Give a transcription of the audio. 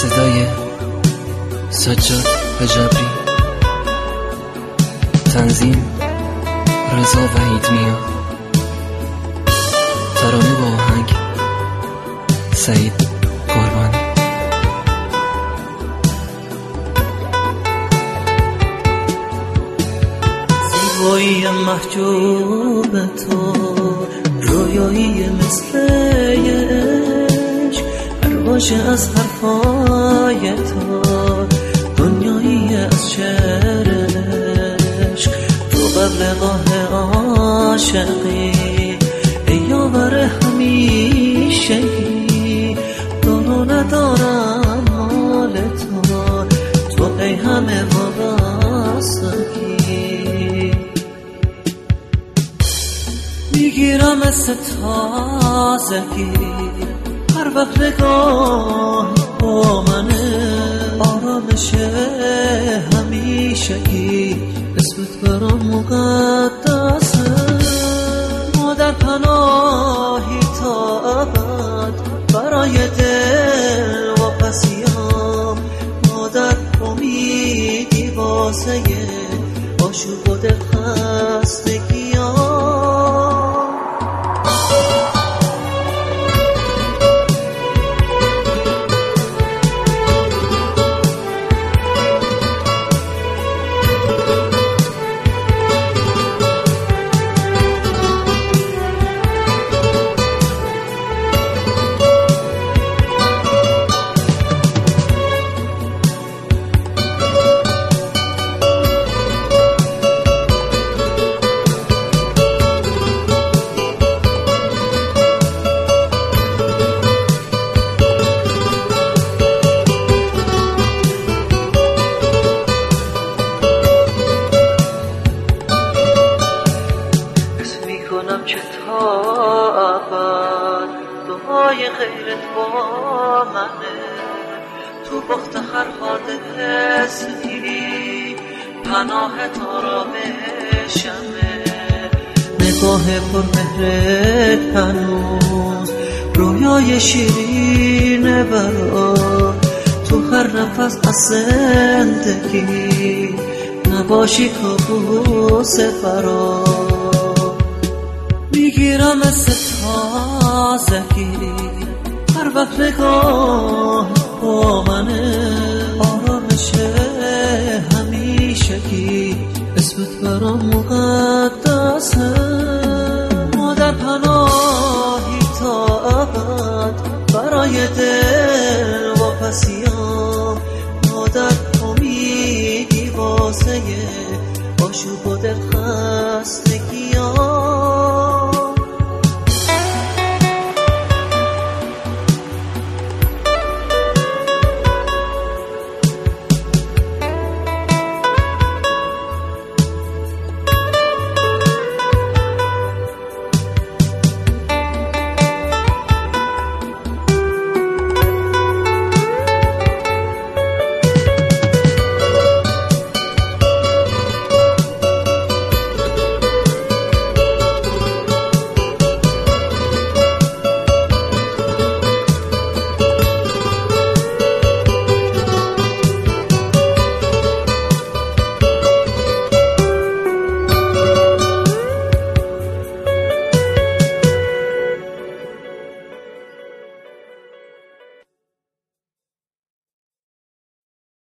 صدای سجاد حجابی، تنظیم رضا وحیدمیا، ترانه با آهنگ سعید قربانی. زیبایی محجوب تو، رویایی مثل عشق، پرواشه از حرفای تو، دنیایی از شعر عشق. تو قبل قاه عاشقی، ای یاور همیشگی، دارو ندارم مال تو، تو ای همه وابستگی. میگیرم مثل تازگی، هر وقت نگاه با منه، آرامش همیشگی، اسمت برام مقدسه. ما در پناهی تا ابد برای دل و پسیام، ما در امیدی واسه آشوب و دلخستگیام. که تا ابد دعای خیرت با منه، تو بخت هر حال اسمی، پناه آرامشمه. نگاه پر مهرت هنوز رویای شیرین برا، تو هر نفس از زندگی، نباشی کابوس فرا. میگیرم مثل تازگی، هر وقت نگاه با منه، آرامش همیشگی، اسمت برام مقدسه. ما در پناهی تا ابد برای دل و پسیام، ما در امیدی واسه آشوب و دلخسته.